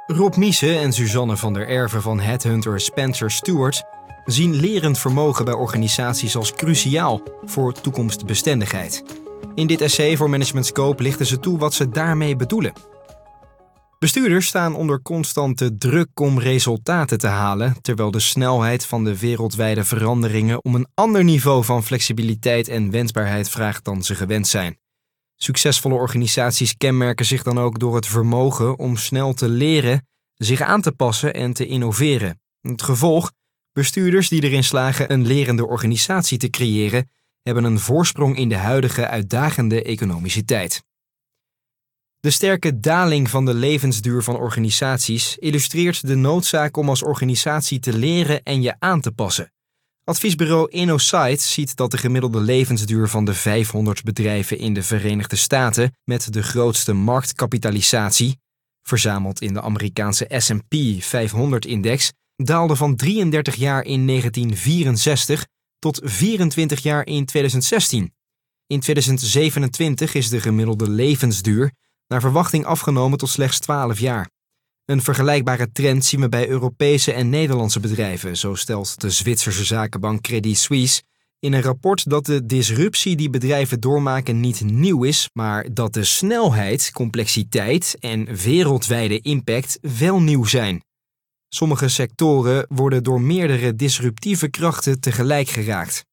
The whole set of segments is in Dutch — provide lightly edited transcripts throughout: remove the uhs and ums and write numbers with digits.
Rob Miese en Suzanne van der Erven van headhunter Spencer Stuart zien lerend vermogen bij organisaties als cruciaal voor toekomstbestendigheid. In dit essay voor Management Scope lichten ze toe wat ze daarmee bedoelen. Bestuurders staan onder constante druk om resultaten te halen, terwijl de snelheid van de wereldwijde veranderingen om een ander niveau van flexibiliteit en wendbaarheid vraagt dan ze gewend zijn. Succesvolle organisaties kenmerken zich dan ook door het vermogen om snel te leren, zich aan te passen en te innoveren. Het gevolg: bestuurders die erin slagen een lerende organisatie te creëren, hebben een voorsprong in de huidige uitdagende economische tijd. De sterke daling van de levensduur van organisaties illustreert de noodzaak om als organisatie te leren en je aan te passen. Adviesbureau InnoSight ziet dat de gemiddelde levensduur van de 500 bedrijven in de Verenigde Staten met de grootste marktkapitalisatie, verzameld in de Amerikaanse S&P 500-index, daalde van 33 jaar in 1964 tot 24 jaar in 2016. In 2027 is de gemiddelde levensduur naar verwachting afgenomen tot slechts 12 jaar. Een vergelijkbare trend zien we bij Europese en Nederlandse bedrijven, zo stelt de Zwitserse zakenbank Credit Suisse in een rapport dat de disruptie die bedrijven doormaken niet nieuw is, maar dat de snelheid, complexiteit en wereldwijde impact wel nieuw zijn. Sommige sectoren worden door meerdere disruptieve krachten tegelijk geraakt.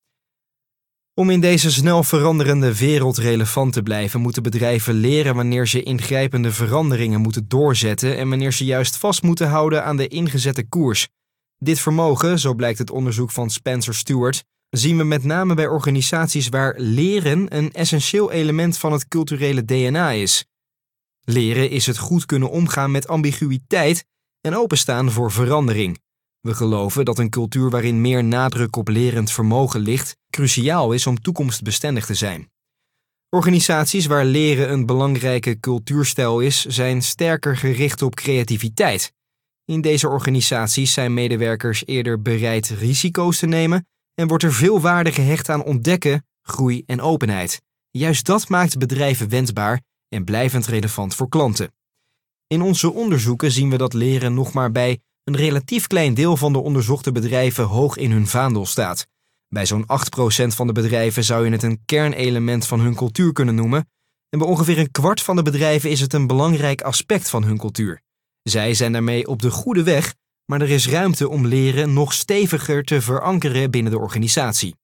Om in deze snel veranderende wereld relevant te blijven, moeten bedrijven leren wanneer ze ingrijpende veranderingen moeten doorzetten en wanneer ze juist vast moeten houden aan de ingezette koers. Dit vermogen, zo blijkt het onderzoek van Spencer Stuart, zien we met name bij organisaties waar leren een essentieel element van het culturele DNA is. Leren is het goed kunnen omgaan met ambiguïteit en openstaan voor verandering. We geloven dat een cultuur waarin meer nadruk op lerend vermogen ligt, cruciaal is om toekomstbestendig te zijn. Organisaties waar leren een belangrijke cultuurstijl is, zijn sterker gericht op creativiteit. In deze organisaties zijn medewerkers eerder bereid risico's te nemen en wordt er veel waarde gehecht aan ontdekken, groei en openheid. Juist dat maakt bedrijven wendbaar en blijvend relevant voor klanten. In onze onderzoeken zien we dat leren nog maar bij een relatief klein deel van de onderzochte bedrijven hoog in hun vaandel staat. Bij zo'n 8% van de bedrijven zou je het een kernelement van hun cultuur kunnen noemen en bij ongeveer een kwart van de bedrijven is het een belangrijk aspect van hun cultuur. Zij zijn daarmee op de goede weg, maar er is ruimte om leren nog steviger te verankeren binnen de organisatie.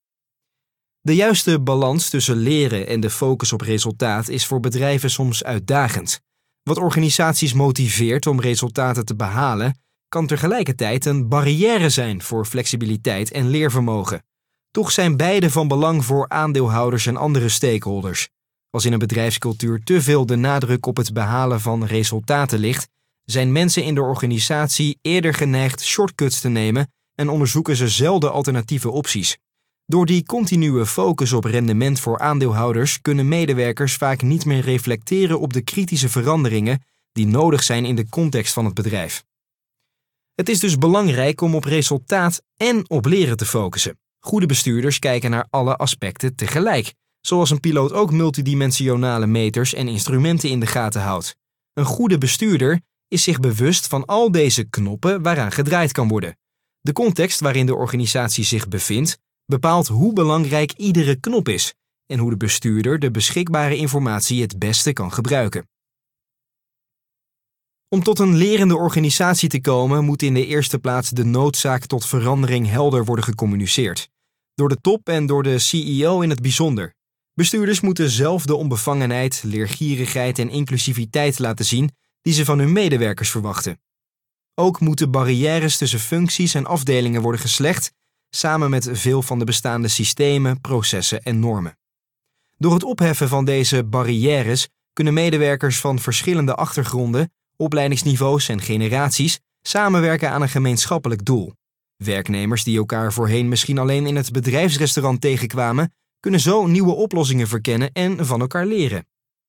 De juiste balans tussen leren en de focus op resultaat is voor bedrijven soms uitdagend. Wat organisaties motiveert om resultaten te behalen, kan tegelijkertijd een barrière zijn voor flexibiliteit en leervermogen. Toch zijn beide van belang voor aandeelhouders en andere stakeholders. Als in een bedrijfscultuur te veel de nadruk op het behalen van resultaten ligt, zijn mensen in de organisatie eerder geneigd shortcuts te nemen en onderzoeken ze zelden alternatieve opties. Door die continue focus op rendement voor aandeelhouders kunnen medewerkers vaak niet meer reflecteren op de kritische veranderingen die nodig zijn in de context van het bedrijf. Het is dus belangrijk om op resultaat en op leren te focussen. Goede bestuurders kijken naar alle aspecten tegelijk, zoals een piloot ook multidimensionale meters en instrumenten in de gaten houdt. Een goede bestuurder is zich bewust van al deze knoppen waaraan gedraaid kan worden. De context waarin de organisatie zich bevindt bepaalt hoe belangrijk iedere knop is en hoe de bestuurder de beschikbare informatie het beste kan gebruiken. Om tot een lerende organisatie te komen, moet in de eerste plaats de noodzaak tot verandering helder worden gecommuniceerd. Door de top en door de CEO in het bijzonder. Bestuurders moeten zelf de onbevangenheid, leergierigheid en inclusiviteit laten zien die ze van hun medewerkers verwachten. Ook moeten barrières tussen functies en afdelingen worden geslecht, samen met veel van de bestaande systemen, processen en normen. Door het opheffen van deze barrières kunnen medewerkers van verschillende achtergronden, opleidingsniveaus en generaties samenwerken aan een gemeenschappelijk doel. Werknemers die elkaar voorheen misschien alleen in het bedrijfsrestaurant tegenkwamen, kunnen zo nieuwe oplossingen verkennen en van elkaar leren.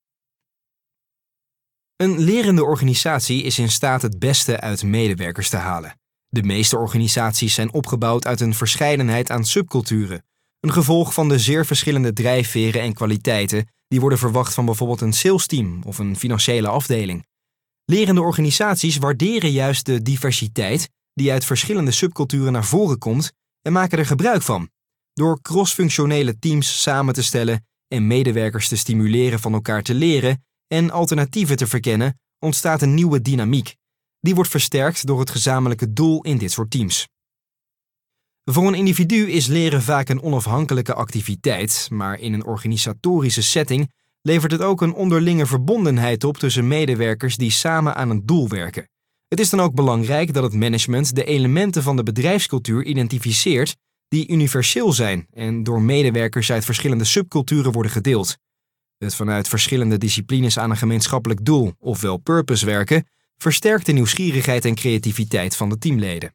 Een lerende organisatie is in staat het beste uit medewerkers te halen. De meeste organisaties zijn opgebouwd uit een verscheidenheid aan subculturen, een gevolg van de zeer verschillende drijfveren en kwaliteiten die worden verwacht van bijvoorbeeld een salesteam of een financiële afdeling. Lerende organisaties waarderen juist de diversiteit die uit verschillende subculturen naar voren komt en maken er gebruik van. Door cross-functionele teams samen te stellen en medewerkers te stimuleren van elkaar te leren en alternatieven te verkennen, ontstaat een nieuwe dynamiek. Die wordt versterkt door het gezamenlijke doel in dit soort teams. Voor een individu is leren vaak een onafhankelijke activiteit, maar in een organisatorische setting levert het ook een onderlinge verbondenheid op tussen medewerkers die samen aan een doel werken. Het is dan ook belangrijk dat het management de elementen van de bedrijfscultuur identificeert die universeel zijn en door medewerkers uit verschillende subculturen worden gedeeld. Het vanuit verschillende disciplines aan een gemeenschappelijk doel, ofwel purpose werken, versterkt de nieuwsgierigheid en creativiteit van de teamleden.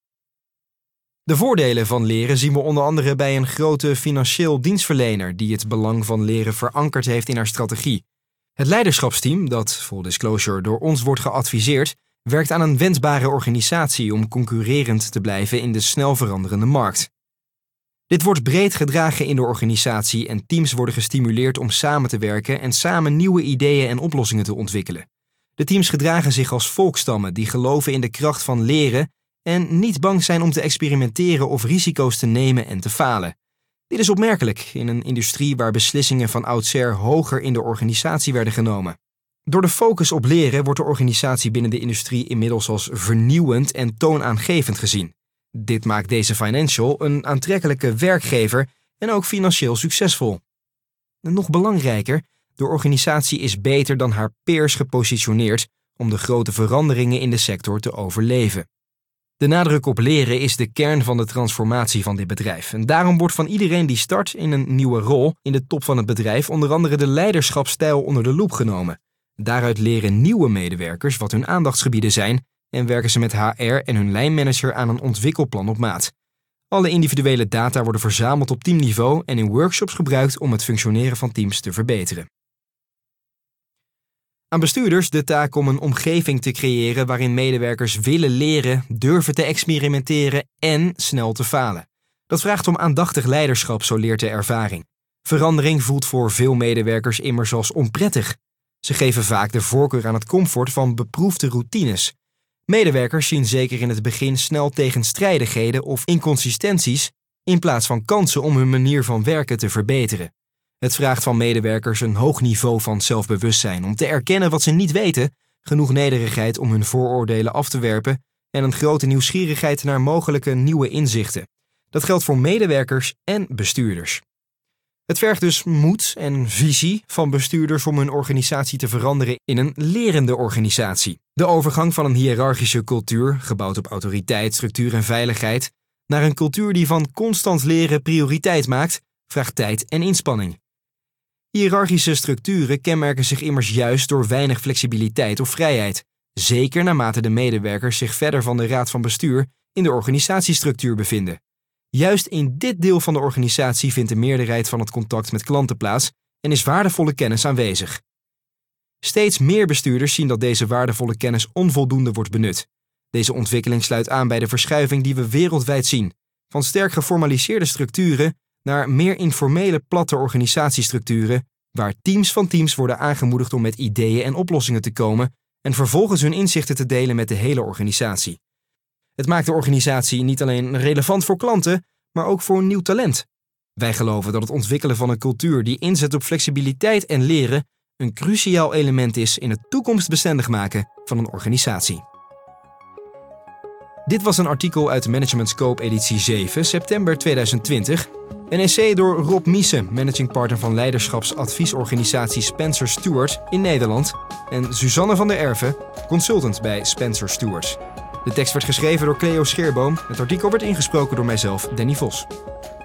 De voordelen van leren zien we onder andere bij een grote financieel dienstverlener die het belang van leren verankerd heeft in haar strategie. Het leiderschapsteam, dat, full disclosure, door ons wordt geadviseerd, werkt aan een wensbare organisatie om concurrerend te blijven in de snel veranderende markt. Dit wordt breed gedragen in de organisatie en teams worden gestimuleerd om samen te werken en samen nieuwe ideeën en oplossingen te ontwikkelen. De teams gedragen zich als volksstammen die geloven in de kracht van leren en niet bang zijn om te experimenteren of risico's te nemen en te falen. Dit is opmerkelijk in een industrie waar beslissingen van oudsher hoger in de organisatie werden genomen. Door de focus op leren wordt de organisatie binnen de industrie inmiddels als vernieuwend en toonaangevend gezien. Dit maakt deze Financial een aantrekkelijke werkgever en ook financieel succesvol. En nog belangrijker, de organisatie is beter dan haar peers gepositioneerd om de grote veranderingen in de sector te overleven. De nadruk op leren is de kern van de transformatie van dit bedrijf. En daarom wordt van iedereen die start in een nieuwe rol in de top van het bedrijf onder andere de leiderschapsstijl onder de loep genomen. Daaruit leren nieuwe medewerkers wat hun aandachtsgebieden zijn en werken ze met HR en hun lijnmanager aan een ontwikkelplan op maat. Alle individuele data worden verzameld op teamniveau en in workshops gebruikt om het functioneren van teams te verbeteren. Aan bestuurders de taak om een omgeving te creëren waarin medewerkers willen leren, durven te experimenteren en snel te falen. Dat vraagt om aandachtig leiderschap, zo leert de ervaring. Verandering voelt voor veel medewerkers immers als onprettig. Ze geven vaak de voorkeur aan het comfort van beproefde routines. Medewerkers zien zeker in het begin snel tegenstrijdigheden of inconsistenties in plaats van kansen om hun manier van werken te verbeteren. Het vraagt van medewerkers een hoog niveau van zelfbewustzijn om te erkennen wat ze niet weten, genoeg nederigheid om hun vooroordelen af te werpen en een grote nieuwsgierigheid naar mogelijke nieuwe inzichten. Dat geldt voor medewerkers en bestuurders. Het vergt dus moed en visie van bestuurders om hun organisatie te veranderen in een lerende organisatie. De overgang van een hiërarchische cultuur, gebouwd op autoriteit, structuur en veiligheid, naar een cultuur die van constant leren prioriteit maakt, vraagt tijd en inspanning. Hiërarchische structuren kenmerken zich immers juist door weinig flexibiliteit of vrijheid, zeker naarmate de medewerkers zich verder van de raad van bestuur in de organisatiestructuur bevinden. Juist in dit deel van de organisatie vindt de meerderheid van het contact met klanten plaats en is waardevolle kennis aanwezig. Steeds meer bestuurders zien dat deze waardevolle kennis onvoldoende wordt benut. Deze ontwikkeling sluit aan bij de verschuiving die we wereldwijd zien, van sterk geformaliseerde structuren naar meer informele platte organisatiestructuren, waar teams van teams worden aangemoedigd om met ideeën en oplossingen te komen en vervolgens hun inzichten te delen met de hele organisatie. Het maakt de organisatie niet alleen relevant voor klanten, maar ook voor nieuw talent. Wij geloven dat het ontwikkelen van een cultuur die inzet op flexibiliteit en leren een cruciaal element is in het toekomstbestendig maken van een organisatie. Dit was een artikel uit Management Scope editie 7, september 2020. Een essay door Rob Miese, managing partner van leiderschapsadviesorganisatie Spencer Stuart in Nederland, en Suzanne van der Erve, consultant bij Spencer Stuart. De tekst werd geschreven door Cleo Scheerboom. Het artikel werd ingesproken door mijzelf, Danny Vos.